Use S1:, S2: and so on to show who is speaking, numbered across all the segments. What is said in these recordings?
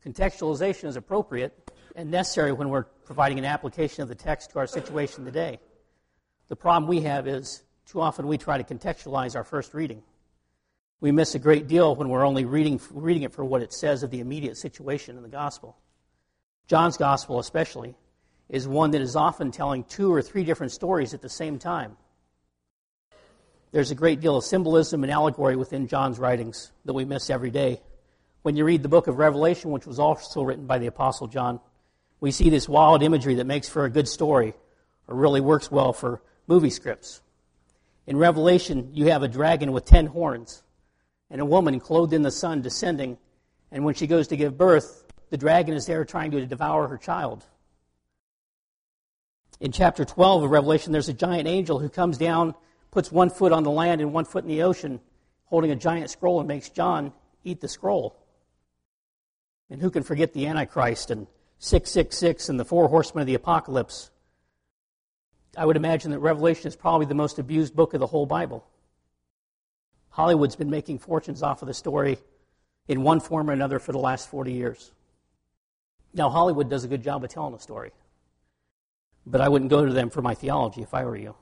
S1: Contextualization is appropriate and necessary when we're providing an application of the text to our situation today. The problem we have is too often we try to contextualize our first reading. We miss a great deal when we're only reading it for what it says of the immediate situation in the gospel. John's gospel especially is one that is often telling 2 or 3 different stories at the same time. There's a great deal of symbolism and allegory within John's writings that we miss every day. When you read the book of Revelation, which was also written by the Apostle John, we see this wild imagery that makes for a good story or really works well for movie scripts. In Revelation, you have a dragon with 10 horns and a woman clothed in the sun descending, and when she goes to give birth, the dragon is there trying to devour her child. In chapter 12 of Revelation, there's a giant angel who comes down, puts 1 foot on the land and 1 foot in the ocean, holding a giant scroll, and makes John eat the scroll. And who can forget the Antichrist and 666 and the 4 horsemen of the apocalypse? I would imagine that Revelation is probably the most abused book of the whole Bible. Hollywood's been making fortunes off of the story in one form or another for the last 40 years. Now, Hollywood does a good job of telling a story, but I wouldn't go to them for my theology if I were you.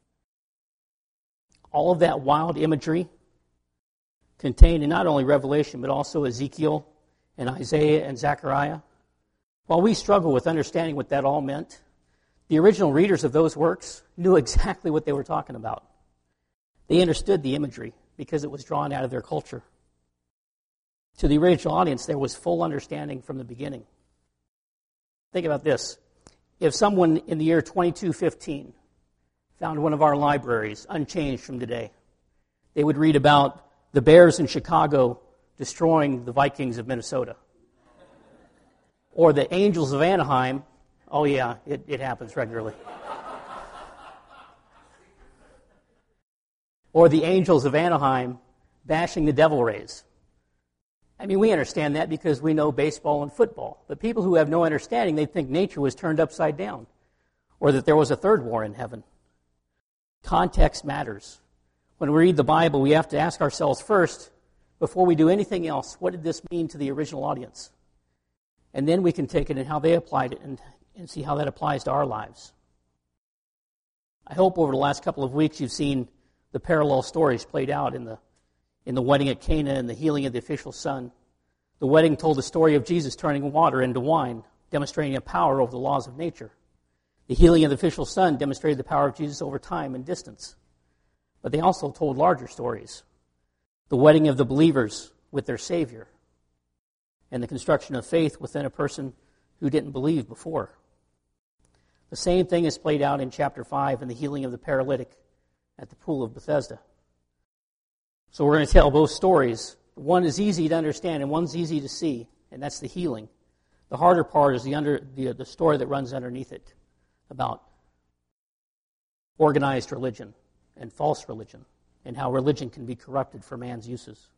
S1: All of that wild imagery contained in not only Revelation, but also Ezekiel and Isaiah and Zechariah. While we struggle with understanding what that all meant, the original readers of those works knew exactly what they were talking about. They understood the imagery because it was drawn out of their culture. To the original audience, there was full understanding from the beginning. Think about this. If someone in the year 2215 found one of our libraries unchanged from today, they would read about the Bears in Chicago destroying the Vikings of Minnesota. Or the Angels of Anaheim. Oh yeah, it happens regularly. Or the Angels of Anaheim bashing the Devil Rays. I mean, we understand that because we know baseball and football. But people who have no understanding, they think nature was turned upside down, or that there was a third war in heaven. Context matters. When we read the Bible, we have to ask ourselves first, before we do anything else, what did this mean to the original audience? And then we can take it and how they applied it and see how that applies to our lives. I hope over the last couple of weeks you've seen the parallel stories played out in the wedding at Cana and the healing of the official son. The wedding told the story of Jesus turning water into wine, demonstrating a power over the laws of nature. The healing of the official son demonstrated the power of Jesus over time and distance. But they also told larger stories. The wedding of the believers with their Savior, and the construction of faith within a person who didn't believe before. The same thing is played out in chapter 5 in the healing of the paralytic at the pool of Bethesda. So we're going to tell both stories. One is easy to understand and one's easy to see, and that's the healing. The harder part is the story that runs underneath it about organized religion and false religion and how religion can be corrupted for man's uses.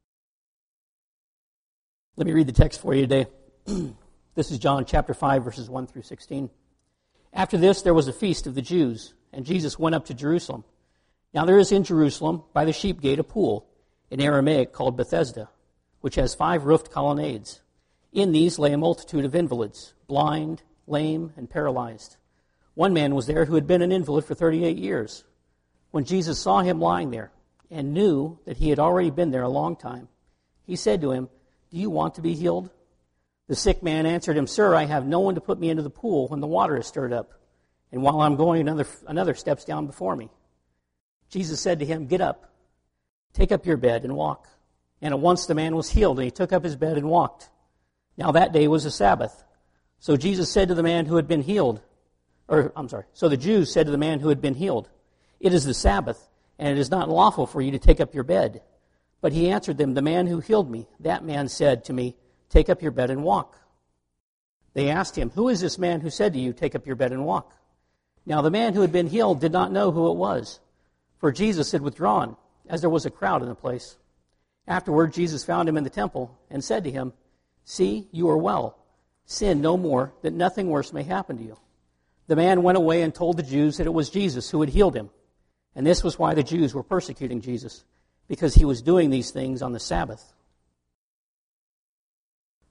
S1: Let me read the text for you today. This is John chapter 5, verses 1 through 16. After this, there was a feast of the Jews, and Jesus went up to Jerusalem. Now there is in Jerusalem, by the sheep gate, a pool, in Aramaic called Bethesda, which has 5 roofed colonnades. In these lay a multitude of invalids, blind, lame, and paralyzed. One man was there who had been an invalid for 38 years. When Jesus saw him lying there, and knew that he had already been there a long time, he said to him, "Do you want to be healed?" The sick man answered him, "Sir, I have no one to put me into the pool when the water is stirred up, and while I'm going, another steps down before me." Jesus said to him, "Get up, take up your bed and walk." And at once the man was healed, and he took up his bed and walked. Now that day was a Sabbath. So Jesus said to the man who had been healed, so the Jews said to the man who had been healed, "It is the Sabbath, and it is not lawful for you to take up your bed." But he answered them, "The man who healed me, that man said to me, 'Take up your bed and walk.'" They asked him, "Who is this man who said to you, 'Take up your bed and walk'?" Now the man who had been healed did not know who it was, for Jesus had withdrawn, as there was a crowd in the place. Afterward, Jesus found him in the temple and said to him, "See, you are well. Sin no more, that nothing worse may happen to you." The man went away and told the Jews that it was Jesus who had healed him. And this was why the Jews were persecuting Jesus, because he was doing these things on the Sabbath.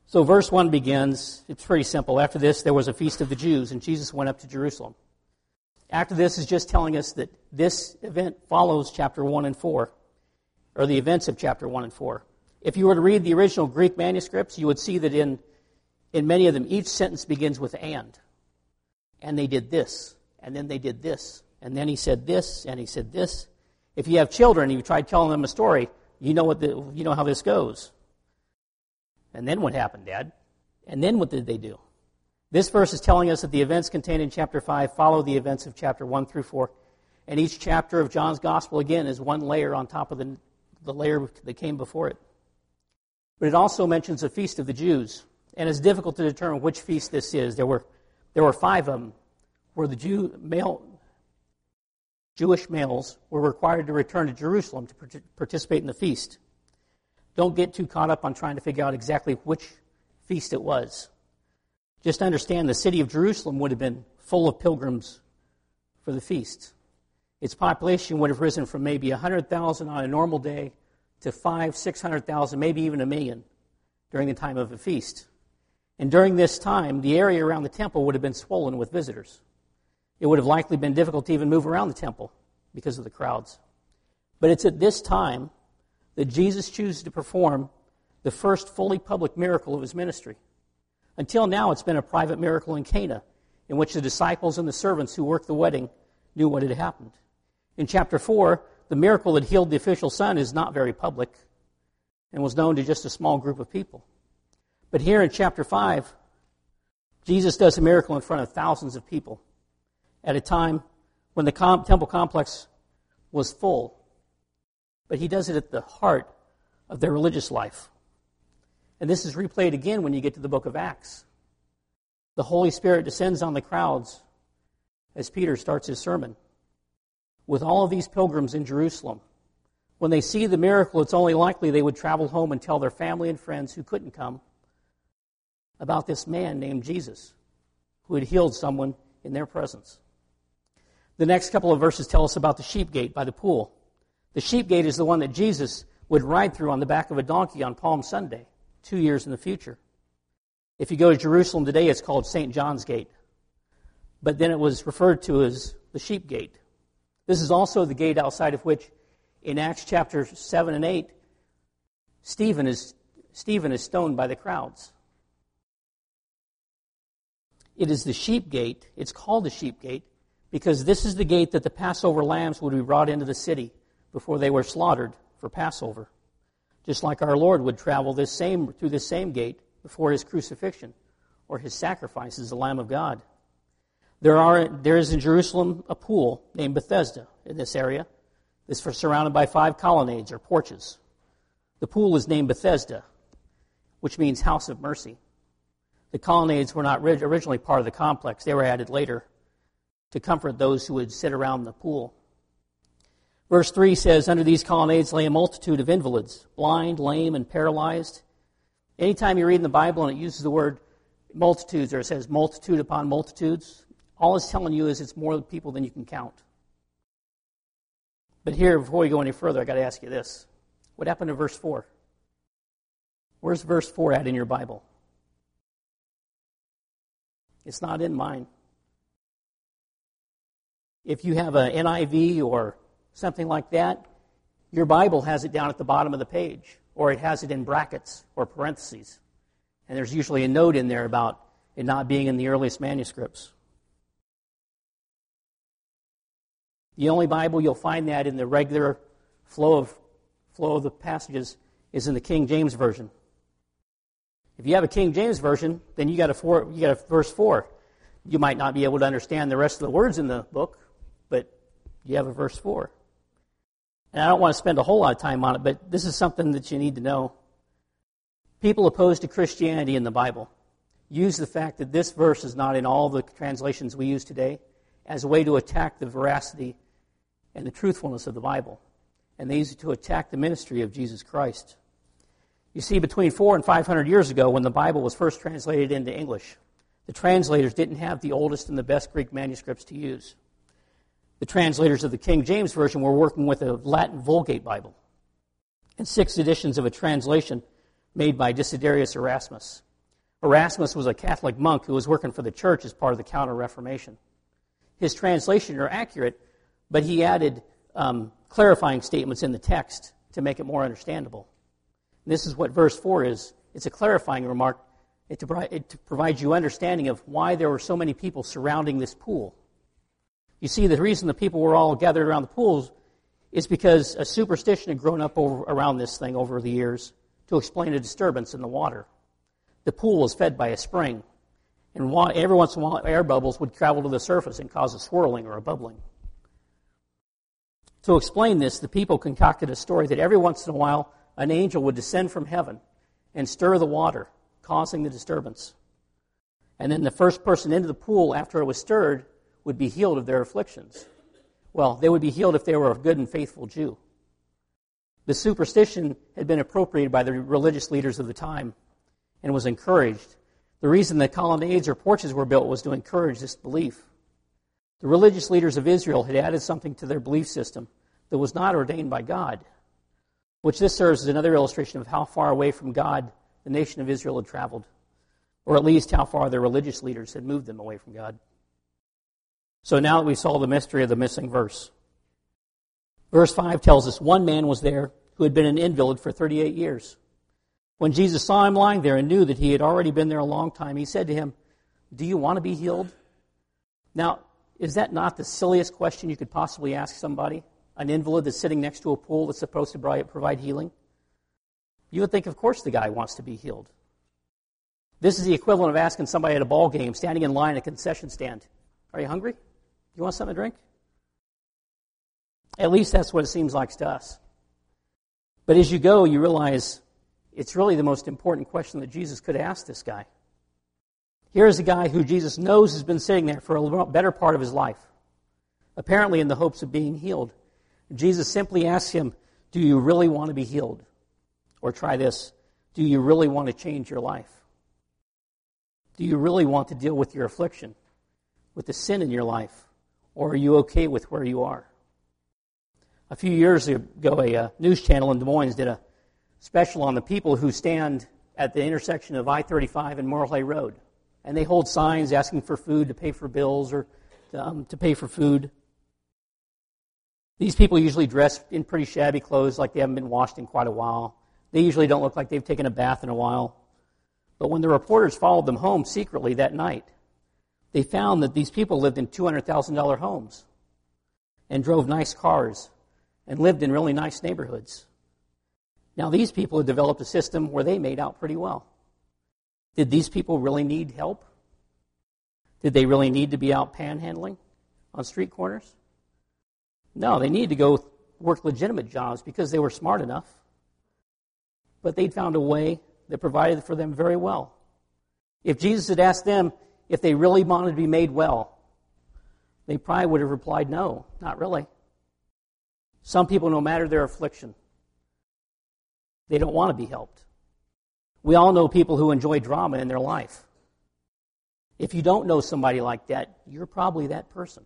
S1: So verse 1 begins, it's pretty simple. After this, there was a feast of the Jews, and Jesus went up to Jerusalem. After this is just telling us that this event follows chapter 1 and 4, or the events of chapter 1 and 4. If you were to read the original Greek manuscripts, you would see that in many of them, each sentence begins with and. And they did this, and then they did this, and then he said this, and he said this. If you have children and you try telling them a story, you know how this goes. And then what happened, Dad? And then what did they do? This verse is telling us that the events contained in chapter 5 follow the events of chapter 1 through 4. And each chapter of John's Gospel, again, is one layer on top of the layer that came before it. But it also mentions a feast of the Jews. And it's difficult to determine which feast this is. There were 5 of them where the Jewish males were required to return to Jerusalem to participate in the feast. Don't get too caught up on trying to figure out exactly which feast it was. Just understand the city of Jerusalem would have been full of pilgrims for the feast. Its population would have risen from maybe 100,000 on a normal day to 500,000-600,000, maybe even 1 million during the time of a feast. And during this time, the area around the temple would have been swollen with visitors. It would have likely been difficult to even move around the temple because of the crowds. But it's at this time that Jesus chooses to perform the first fully public miracle of his ministry. Until now, it's been a private miracle in Cana, in which the disciples and the servants who worked the wedding knew what had happened. In chapter 4, the miracle that healed the official son is not very public and was known to just a small group of people. But here in chapter 5, Jesus does a miracle in front of thousands of people at a time when the temple complex was full. But he does it at the heart of their religious life. And this is replayed again when you get to the book of Acts. The Holy Spirit descends on the crowds as Peter starts his sermon. With all of these pilgrims in Jerusalem, when they see the miracle, it's only likely they would travel home and tell their family and friends who couldn't come about this man named Jesus, who had healed someone in their presence. The next couple of verses tell us about the sheep gate by the pool. The sheep gate is the one that Jesus would ride through on the back of a donkey on Palm Sunday, 2 years in the future. If you go to Jerusalem today, it's called St. John's Gate. But then it was referred to as the sheep gate. This is also the gate outside of which, in Acts chapter 7 and 8, Stephen is stoned by the crowds. It is the sheep gate. It's called the sheep gate because this is the gate that the Passover lambs would be brought into the city before they were slaughtered for Passover. Just like our Lord would travel through this same gate before his crucifixion or his sacrifice as the Lamb of God. There is in Jerusalem a pool named Bethesda in this area. It's surrounded by 5 colonnades or porches. The pool is named Bethesda, which means house of mercy. The colonnades were not originally part of the complex. They were added later to comfort those who would sit around the pool. Verse 3 says, under these colonnades lay a multitude of invalids, blind, lame, and paralyzed. Anytime you read in the Bible and it uses the word multitudes, or it says multitude upon multitudes, all it's telling you is it's more people than you can count. But here, before we go any further, I've got to ask you this. What happened to verse 4? Where's verse 4 at in your Bible? It's not in mine. If you have an NIV or something like that, your Bible has it down at the bottom of the page, or it has it in brackets or parentheses. And there's usually a note in there about it not being in the earliest manuscripts. The only Bible you'll find that in the regular flow of the passages is in the King James Version. If you have a King James Version, then you got a verse 4. You might not be able to understand the rest of the words in the book, but you have a verse 4. And I don't want to spend a whole lot of time on it, but this is something that you need to know. People opposed to Christianity in the Bible use the fact that this verse is not in all the translations we use today as a way to attack the veracity and the truthfulness of the Bible. And they use it to attack the ministry of Jesus Christ. You see, between 400 and 500 years ago, when the Bible was first translated into English, the translators didn't have the oldest and the best Greek manuscripts to use. The translators of the King James Version were working with a Latin Vulgate Bible and 6 editions of a translation made by Desiderius Erasmus. Erasmus was a Catholic monk who was working for the church as part of the Counter-Reformation. His translations are accurate, but he added clarifying statements in the text to make it more understandable. And this is what verse 4 is. It's a clarifying remark. It provides you understanding of why there were so many people surrounding this pool. You see, the reason the people were all gathered around the pools is because a superstition had grown up around this thing over the years to explain a disturbance in the water. The pool was fed by a spring, and every once in a while air bubbles would travel to the surface and cause a swirling or a bubbling. To explain this, the people concocted a story that every once in a while an angel would descend from heaven and stir the water, causing the disturbance. And then the first person into the pool after it was stirred would be healed of their afflictions. Well, they would be healed if they were a good and faithful Jew. The superstition had been appropriated by the religious leaders of the time and was encouraged. The reason the colonnades or porches were built was to encourage this belief. The religious leaders of Israel had added something to their belief system that was not ordained by God, which this serves as another illustration of how far away from God the nation of Israel had traveled, or at least how far their religious leaders had moved them away from God. So now that we solved the mystery of the missing verse, verse 5 tells us one man was there who had been an invalid for 38 years. When Jesus saw him lying there and knew that he had already been there a long time, he said to him, "Do you want to be healed?" Now, is that not the silliest question you could possibly ask somebody? An invalid that's sitting next to a pool that's supposed to provide healing? You would think, of course, the guy wants to be healed. This is the equivalent of asking somebody at a ball game, standing in line at a concession stand, "Are you hungry? You want something to drink?" At least that's what it seems like to us. But as you go, you realize it's really the most important question that Jesus could ask this guy. Here is a guy who Jesus knows has been sitting there for a better part of his life, apparently in the hopes of being healed. Jesus simply asks him, "Do you really want to be healed?" Or try this, "Do you really want to change your life? Do you really want to deal with your affliction, with the sin in your life? Or are you okay with where you are?" A few years ago, a news channel in Des Moines did a special on the people who stand at the intersection of I-35 and Morley Road. And they hold signs asking for food, to pay for bills, or to pay for food. These people usually dress in pretty shabby clothes, like they haven't been washed in quite a while. They usually don't look like they've taken a bath in a while. But when the reporters followed them home secretly that night, they found that these people lived in $200,000 homes and drove nice cars and lived in really nice neighborhoods. Now, these people had developed a system where they made out pretty well. Did these people really need help? Did they really need to be out panhandling on street corners? No, they needed to go work legitimate jobs because they were smart enough. But they'd found a way that provided for them very well. If Jesus had asked them if they really wanted to be made well, they probably would have replied, "No, not really." Some people, no matter their affliction, they don't want to be helped. We all know people who enjoy drama in their life. If you don't know somebody like that, you're probably that person.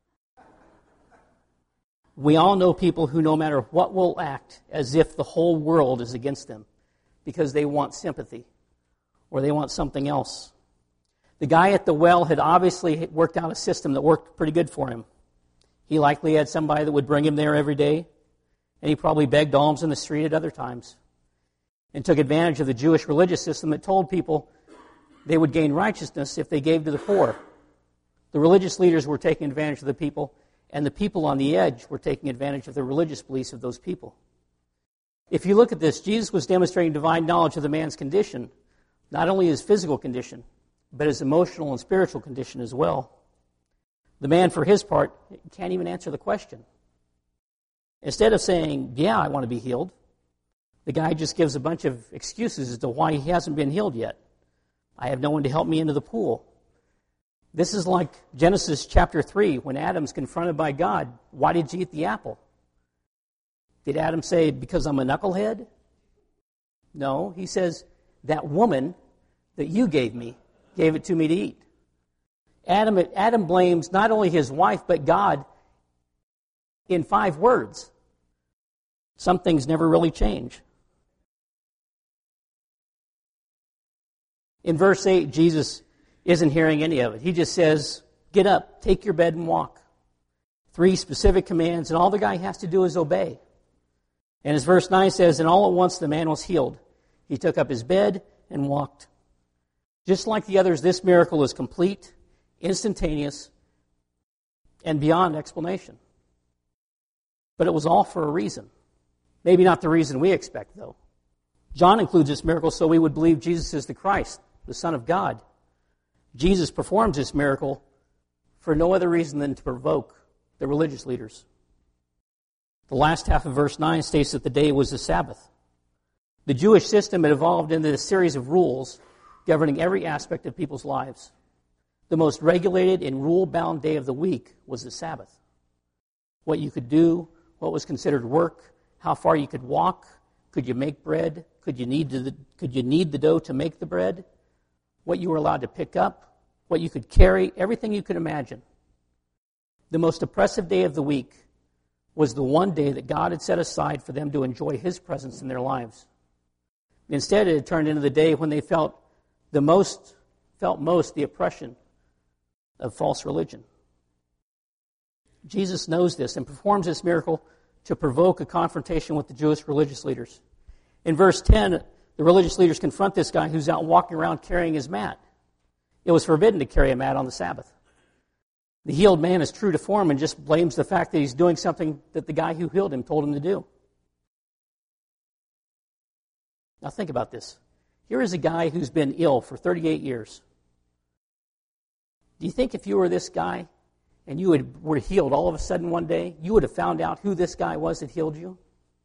S1: We all know people who, no matter what, will act as if the whole world is against them because they want sympathy or they want something else. The guy at the well had obviously worked out a system that worked pretty good for him. He likely had somebody that would bring him there every day, and he probably begged alms in the street at other times and took advantage of the Jewish religious system that told people they would gain righteousness if they gave to the poor. The religious leaders were taking advantage of the people, and the people on the edge were taking advantage of the religious beliefs of those people. If you look at this, Jesus was demonstrating divine knowledge of the man's condition, not only his physical condition, but his emotional and spiritual condition as well. The man, for his part, can't even answer the question. Instead of saying, "Yeah, I want to be healed," the guy just gives a bunch of excuses as to why he hasn't been healed yet. "I have no one to help me into the pool." This is like Genesis chapter 3, when Adam's confronted by God. "Why did you eat the apple?" Did Adam say, "Because I'm a knucklehead"? No, he says, "That woman that you gave it to me to eat." Adam blames not only his wife, but God in 5 words. Some things never really change. In verse 8, Jesus isn't hearing any of it. He just says, get up, take your bed and walk. 3 specific commands, and all the guy has to do is obey. And as verse 9 says, and all at once the man was healed. He took up his bed and walked. Just like the others, this miracle is complete, instantaneous, and beyond explanation. But it was all for a reason. Maybe not the reason we expect, though. John includes this miracle so we would believe Jesus is the Christ, the Son of God. Jesus performs this miracle for no other reason than to provoke the religious leaders. The last half of verse 9 states that the day was the Sabbath. The Jewish system had evolved into a series of rules governing every aspect of people's lives. The most regulated and rule-bound day of the week was the Sabbath. What you could do, what was considered work, how far you could walk, could you make bread, could you knead the dough to make the bread, what you were allowed to pick up, what you could carry, everything you could imagine. The most oppressive day of the week was the one day that God had set aside for them to enjoy His presence in their lives. Instead, it had turned into the day when they felt most the oppression of false religion. Jesus knows this and performs this miracle to provoke a confrontation with the Jewish religious leaders. In verse 10, the religious leaders confront this guy who's out walking around carrying his mat. It was forbidden to carry a mat on the Sabbath. The healed man is true to form and just blames the fact that he's doing something that the guy who healed him told him to do. Now think about this. Here is a guy who's been ill for 38 years. Do you think if you were this guy and you were healed all of a sudden one day, you would have found out who this guy was that healed you?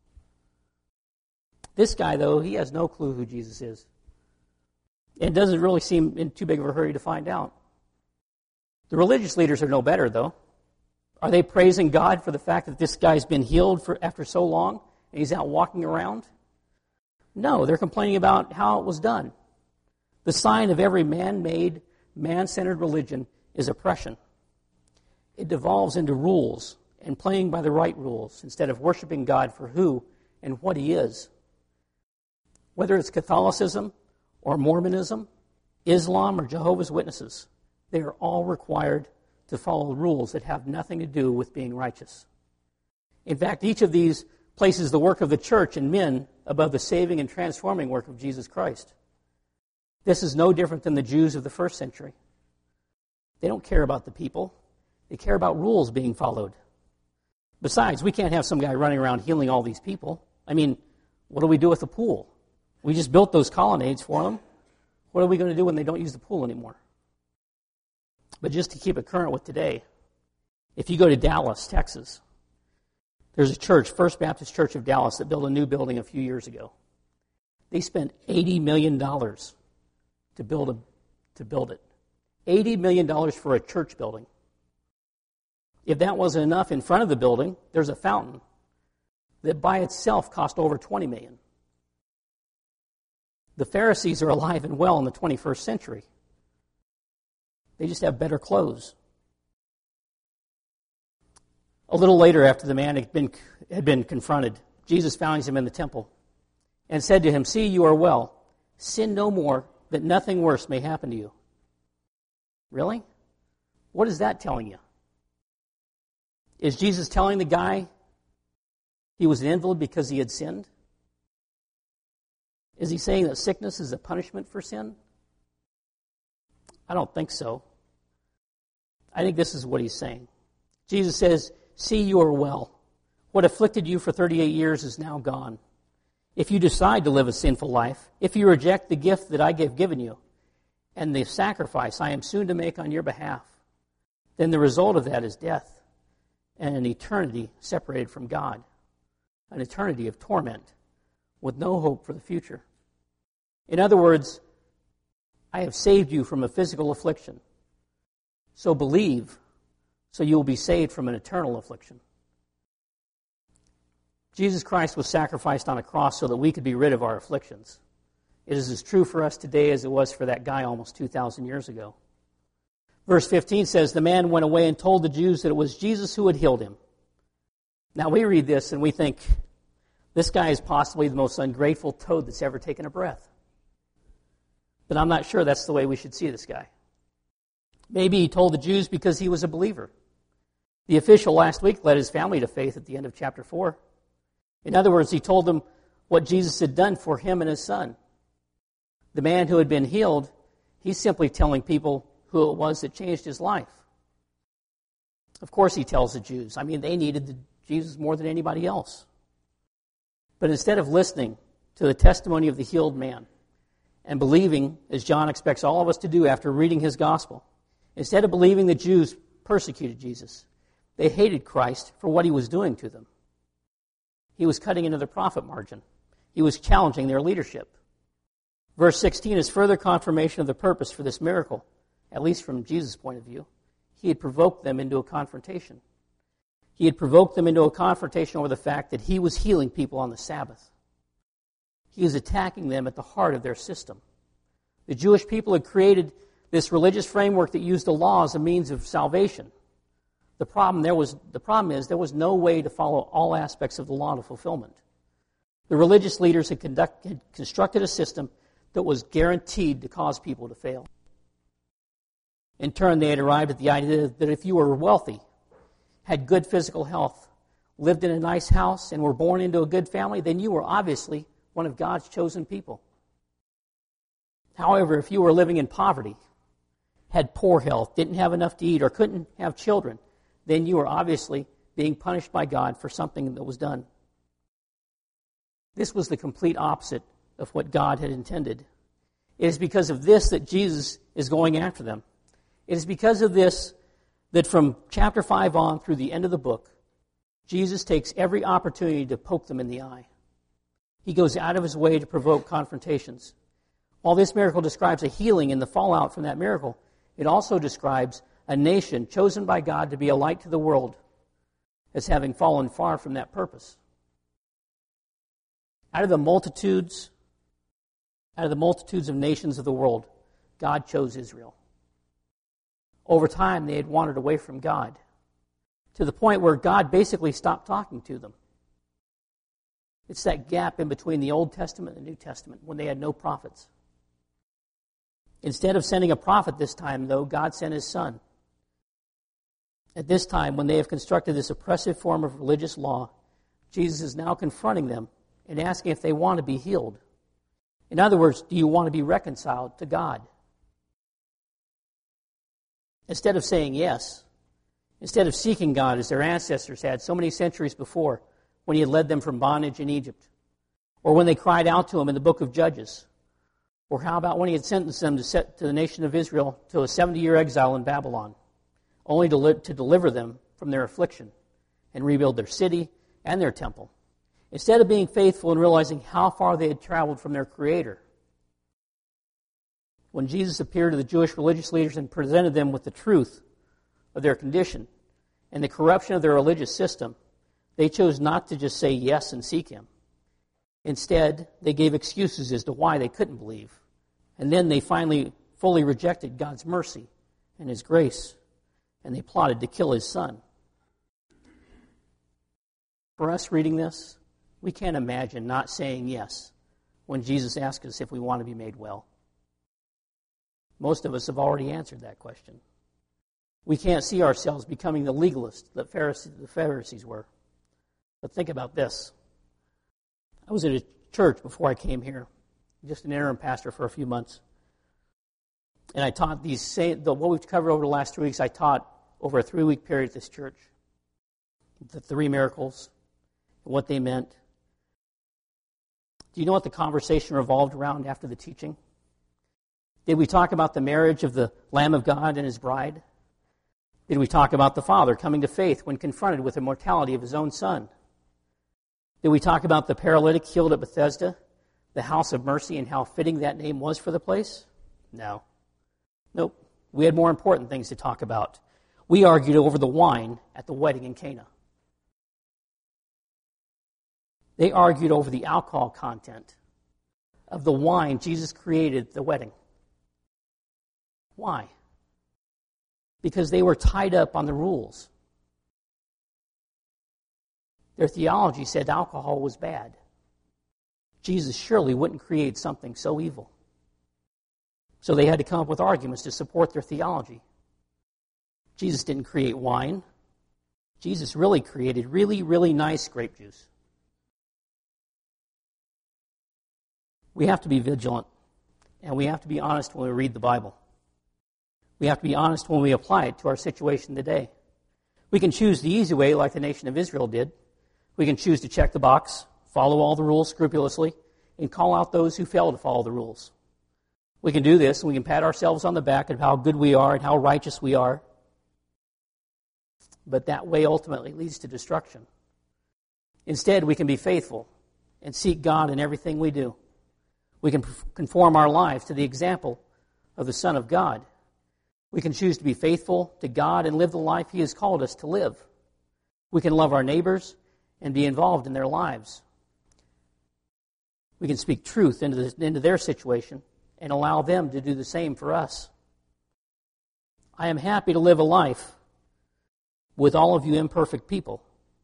S1: This guy, though, he has no clue who Jesus is. It doesn't really seem in too big of a hurry to find out. The religious leaders are no better, though. Are they praising God for the fact that this guy's been healed after so long and he's out walking around? No, they're complaining about how it was done. The sign of every man-made, man-centered religion is oppression. It devolves into rules and playing by the right rules instead of worshiping God for who and what He is. Whether it's Catholicism or Mormonism, Islam or Jehovah's Witnesses, they are all required to follow rules that have nothing to do with being righteous. In fact, each of these places the work of the church and men above the saving and transforming work of Jesus Christ. This is no different than the Jews of the first century. They don't care about the people. They care about rules being followed. Besides, we can't have some guy running around healing all these people. I mean, what do we do with the pool? We just built those colonnades for them. What are we going to do when they don't use the pool anymore? But just to keep it current with today, if you go to Dallas, Texas, there's a church, First Baptist Church of Dallas, that built a new building a few years ago. They spent $80 million to build it. $80 million for a church building. If that wasn't enough, in front of the building, there's a fountain that by itself cost over $20 million. The Pharisees are alive and well in the 21st century. They just have better clothes. A little later, after the man had been confronted, Jesus found him in the temple and said to him, "See, you are well. Sin no more, that nothing worse may happen to you." Really? What is that telling you? Is Jesus telling the guy he was an invalid because he had sinned? Is he saying that sickness is a punishment for sin? I don't think so. I think this is what he's saying. Jesus says, "See, you are well. What afflicted you for 38 years is now gone. If you decide to live a sinful life, if you reject the gift that I have given you, and the sacrifice I am soon to make on your behalf, then the result of that is death and an eternity separated from God, an eternity of torment with no hope for the future. In other words, I have saved you from a physical affliction. So believe, so you will be saved from an eternal affliction." Jesus Christ was sacrificed on a cross so that we could be rid of our afflictions. It is as true for us today as it was for that guy almost 2,000 years ago. Verse 15 says, "The man went away and told the Jews that it was Jesus who had healed him." Now we read this and we think, this guy is possibly the most ungrateful toad that's ever taken a breath. But I'm not sure that's the way we should see this guy. Maybe he told the Jews because he was a believer. The official last week led his family to faith at the end of chapter 4. In other words, he told them what Jesus had done for him and his son. The man who had been healed, he's simply telling people who it was that changed his life. Of course he tells the Jews. I mean, they needed Jesus more than anybody else. But instead of listening to the testimony of the healed man and believing, as John expects all of us to do after reading his gospel, instead of believing the Jews persecuted Jesus, they hated Christ for what he was doing to them. He was cutting into their profit margin. He was challenging their leadership. Verse 16 is further confirmation of the purpose for this miracle, at least from Jesus' point of view. He had provoked them into a confrontation. He had provoked them into a confrontation over the fact that he was healing people on the Sabbath. He was attacking them at the heart of their system. The Jewish people had created this religious framework that used the law as a means of salvation. The problem is there was no way to follow all aspects of the law to fulfillment. The religious leaders had constructed a system that was guaranteed to cause people to fail. In turn, they had arrived at the idea that if you were wealthy, had good physical health, lived in a nice house, and were born into a good family, then you were obviously one of God's chosen people. However, if you were living in poverty, had poor health, didn't have enough to eat, or couldn't have children, then you were obviously being punished by God for something that was done. This was the complete opposite of what God had intended. It is because of this that Jesus is going after them. It is because of this that from chapter 5 on through the end of the book, Jesus takes every opportunity to poke them in the eye. He goes out of his way to provoke confrontations. While this miracle describes a healing and the fallout from that miracle, it also describes a nation chosen by God to be a light to the world as having fallen far from that purpose. Out of the multitudes of nations of the world, God chose Israel. Over time, they had wandered away from God to the point where God basically stopped talking to them. It's that gap in between the Old Testament and the New Testament when they had no prophets. Instead of sending a prophet this time, though, God sent his Son. At this time, when they have constructed this oppressive form of religious law, Jesus is now confronting them and asking if they want to be healed. In other words, do you want to be reconciled to God? Instead of saying yes, instead of seeking God as their ancestors had so many centuries before when he had led them from bondage in Egypt, or when they cried out to him in the book of Judges, or how about when he had sentenced them to the nation of Israel to a 70-year exile in Babylon, only to deliver them from their affliction and rebuild their city and their temple. Instead of being faithful and realizing how far they had traveled from their Creator, when Jesus appeared to the Jewish religious leaders and presented them with the truth of their condition and the corruption of their religious system, they chose not to just say yes and seek him. Instead, they gave excuses as to why they couldn't believe. And then they finally fully rejected God's mercy and his grace, and they plotted to kill his Son. For us reading this, we can't imagine not saying yes when Jesus asks us if we want to be made well. Most of us have already answered that question. We can't see ourselves becoming the legalists that the Pharisees were. But think about this. I was at a church before I came here, just an interim pastor for a few months. And I taught what we've covered over the last 3 weeks, I taught over a 3-week period at this church. The 3 miracles, and what they meant. Do you know what the conversation revolved around after the teaching? Did we talk about the marriage of the Lamb of God and his bride? Did we talk about the Father coming to faith when confronted with the mortality of his own Son? Did we talk about the paralytic healed at Bethesda, the house of mercy, and how fitting that name was for the place? No. Nope. We had more important things to talk about. We argued over the wine at the wedding in Cana. They argued over the alcohol content of the wine Jesus created at the wedding. Why? Because they were tied up on the rules. Their theology said alcohol was bad. Jesus surely wouldn't create something so evil. So they had to come up with arguments to support their theology. Jesus didn't create wine. Jesus really created really, really nice grape juice. We have to be vigilant, and we have to be honest when we read the Bible. We have to be honest when we apply it to our situation today. We can choose the easy way like the nation of Israel did. We can choose to check the box, follow all the rules scrupulously, and call out those who fail to follow the rules. We can do this, and we can pat ourselves on the back of how good we are and how righteous we are. But that way ultimately leads to destruction. Instead, we can be faithful and seek God in everything we do. We can conform our lives to the example of the Son of God. We can choose to be faithful to God and live the life He has called us to live. We can love our neighbors and be involved in their lives. We can speak truth into their situation and allow them to do the same for us. I am happy to live a life with all of you imperfect people.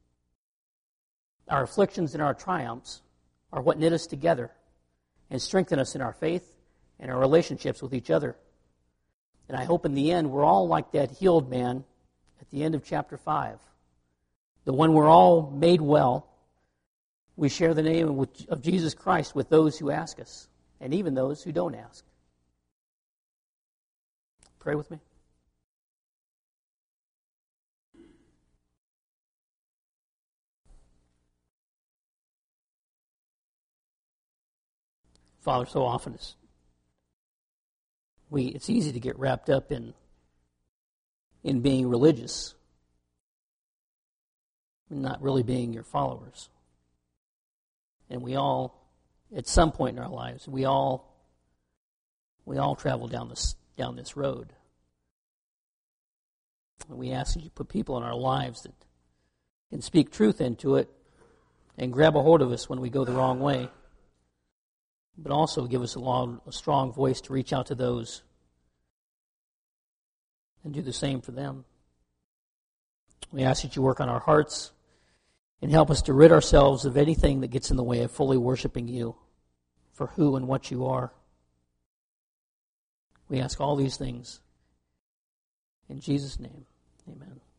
S1: Our afflictions and our triumphs are what knit us together and strengthen us in our faith and our relationships with each other. And I hope in the end we're all like that healed man at the end of chapter 5. The one we're all made well. We share the name of Jesus Christ with those who ask us, and even those who don't ask. Pray with me. Father, so often it's easy to get wrapped up in being religious and not really being your followers. And we all, at some point in our lives, we all travel down this road. And we ask that you put people in our lives that can speak truth into it and grab a hold of us when we go the wrong way, but also give us a strong voice to reach out to those and do the same for them. We ask that you work on our hearts and help us to rid ourselves of anything that gets in the way of fully worshiping you for who and what you are. We ask all these things in Jesus' name. Amen.